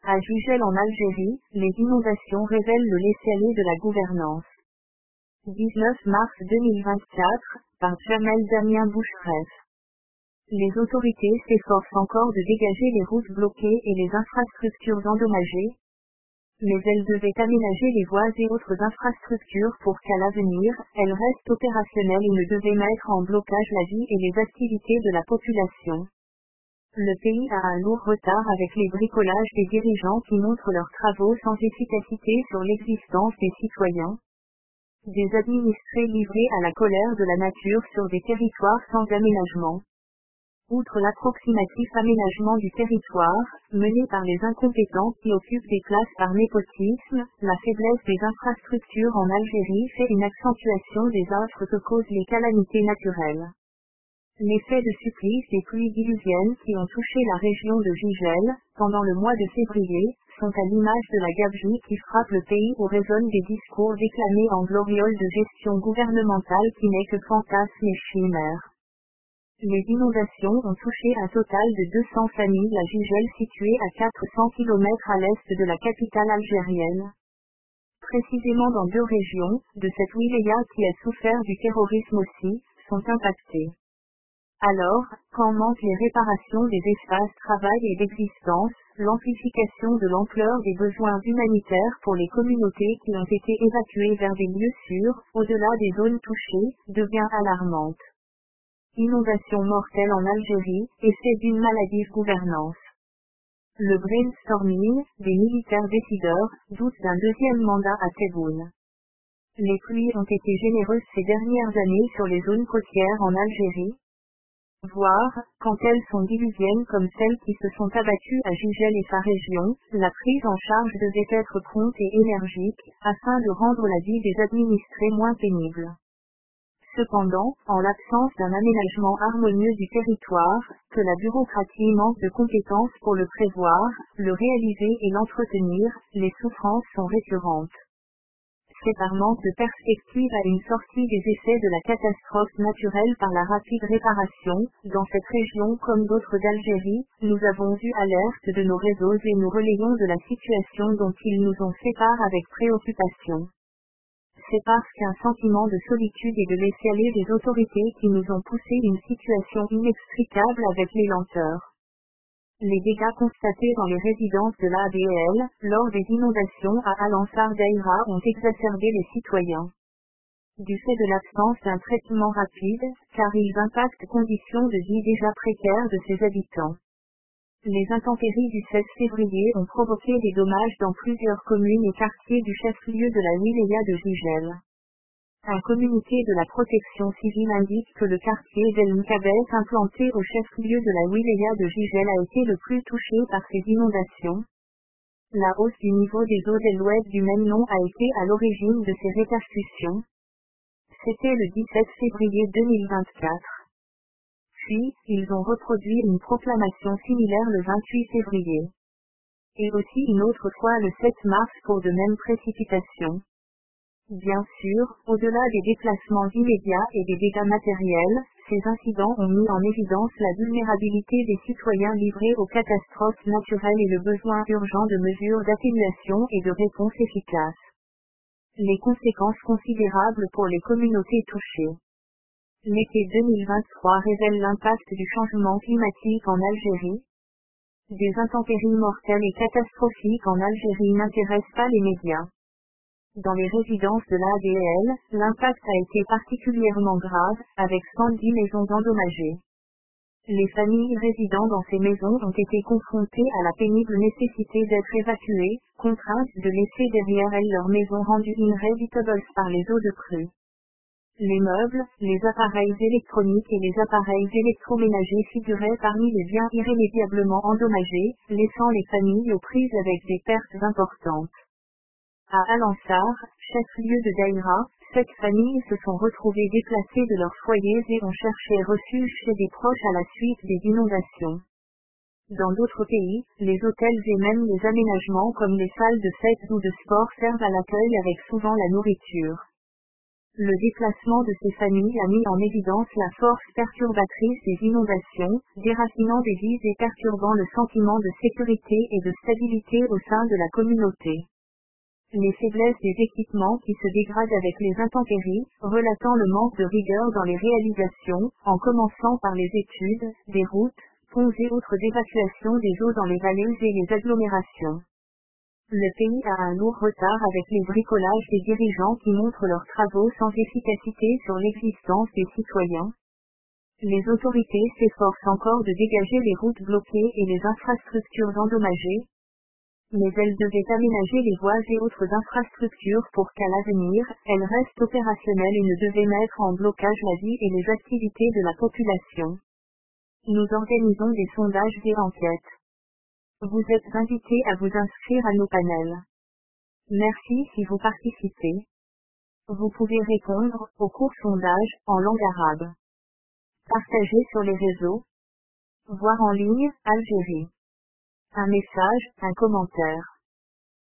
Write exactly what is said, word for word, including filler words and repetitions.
À Jugel en Algérie, les inondations révèlent le laisser-aller de la gouvernance. dix-neuf mars deux mille vingt-quatre, par Jamel Damien Boucheref. Les autorités s'efforcent encore de dégager les routes bloquées et les infrastructures endommagées, mais elles devaient aménager les voies et autres infrastructures pour qu'à l'avenir, elles restent opérationnelles et ne devaient mettre en blocage la vie et les activités de la population. Le pays a un lourd retard avec les bricolages des dirigeants qui montrent leurs travaux sans efficacité sur l'existence des citoyens. Des administrés livrés à la colère de la nature sur des territoires sans aménagement. Outre l'approximatif aménagement du territoire, mené par les incompétents qui occupent des places par népotisme, la faiblesse des infrastructures en Algérie fait une accentuation des affres que causent les calamités naturelles. L'effet de supplice des pluies diluviennes qui ont touché la région de Jugel, pendant le mois de février, sont à l'image de la gabegie qui frappe le pays où résonnent des discours déclamés en gloriole de gestion gouvernementale qui n'est que fantasme et chimère. Les inondations ont touché un total de deux cents familles à Jugel située à quatre cents kilomètres à l'est de la capitale algérienne. Précisément dans deux régions, de cette wilaya qui a souffert du terrorisme aussi, sont impactées. Alors, quand manquent les réparations des espaces travail et d'existence, l'amplification de l'ampleur des besoins humanitaires pour les communautés qui ont été évacuées vers des lieux sûrs, au-delà des zones touchées, devient alarmante. Inondation mortelle en Algérie, effet d'une maladive gouvernance. Le brainstorming, des militaires décideurs, doutent d'un deuxième mandat à Tebboune. Les pluies ont été généreuses ces dernières années sur les zones côtières en Algérie, voire, quand elles sont diluviennes comme celles qui se sont abattues à Jugel et sa région, la prise en charge devait être prompte et énergique, afin de rendre la vie des administrés moins pénible. Cependant, en l'absence d'un aménagement harmonieux du territoire, que la bureaucratie manque de compétences pour le prévoir, le réaliser et l'entretenir, les souffrances sont récurrentes. C'est par manque de perspective à une sortie des effets de la catastrophe naturelle par la rapide réparation, dans cette région comme d'autres d'Algérie, nous avons eu alerte de nos réseaux et nous relayons de la situation dont ils nous ont fait part avec préoccupation. C'est parce qu'un sentiment de solitude et de laisser-aller des autorités qui nous ont poussé une situation inextricable avec les lenteurs. Les dégâts constatés dans les résidences de l'A D L, lors des inondations à Al-Ansar Daïra ont exacerbé les citoyens. Du fait de l'absence d'un traitement rapide, car ils impactent conditions de vie déjà précaires de ses habitants. Les intempéries du seize février ont provoqué des dommages dans plusieurs communes et quartiers du chef-lieu de la wilaya de Jugel. Un communiqué de la protection civile indique que le quartier d'El Mkabès implanté au chef-lieu de la wilaya de Jugel a été le plus touché par ces inondations. La hausse du niveau des eaux de l'ouest du même nom a été à l'origine de ces répercussions. C'était le dix-sept février deux mille vingt-quatre. Puis, ils ont reproduit une proclamation similaire le vingt-huit février. Et aussi une autre fois le sept mars pour de mêmes précipitations. Bien sûr, au-delà des déplacements immédiats et des dégâts matériels, ces incidents ont mis en évidence la vulnérabilité des citoyens livrés aux catastrophes naturelles et le besoin urgent de mesures d'atténuation et de réponses efficaces. Les conséquences considérables pour les communautés touchées. L'été deux mille vingt-trois révèle l'impact du changement climatique en Algérie. Des intempéries mortelles et catastrophiques en Algérie n'intéressent pas les médias. Dans les résidences de l'A D L, l'impact a été particulièrement grave, avec cent dix maisons endommagées. Les familles résidant dans ces maisons ont été confrontées à la pénible nécessité d'être évacuées, contraintes de laisser derrière elles leurs maisons rendues inhabitables par les eaux de crue. Les meubles, les appareils électroniques et les appareils électroménagers figuraient parmi les biens irrémédiablement endommagés, laissant les familles aux prises avec des pertes importantes. À Al-Ansar, chef-lieu de Daïra, sept familles se sont retrouvées déplacées de leurs foyers et ont cherché refuge chez des proches à la suite des inondations. Dans d'autres pays, les hôtels et même les aménagements comme les salles de fête ou de sport servent à l'accueil avec souvent la nourriture. Le déplacement de ces familles a mis en évidence la force perturbatrice des inondations, déracinant des vies et perturbant le sentiment de sécurité et de stabilité au sein de la communauté. Les faiblesses des équipements qui se dégradent avec les intempéries, relatant le manque de rigueur dans les réalisations, en commençant par les études, des routes, ponts et autres d'évacuation des eaux dans les vallées et les agglomérations. Le pays a un lourd retard avec les bricolages des dirigeants qui montrent leurs travaux sans efficacité sur l'existence des citoyens. Les autorités s'efforcent encore de dégager les routes bloquées et les infrastructures endommagées, mais elles devaient aménager les voies et autres infrastructures pour qu'à l'avenir, elles restent opérationnelles et ne devaient mettre en blocage la vie et les activités de la population. Nous organisons des sondages et enquêtes. Vous êtes invités à vous inscrire à nos panels. Merci si vous participez. Vous pouvez répondre au court sondage en langue arabe. Partagez sur les réseaux. Voir en ligne, Algérie. Un message, un commentaire.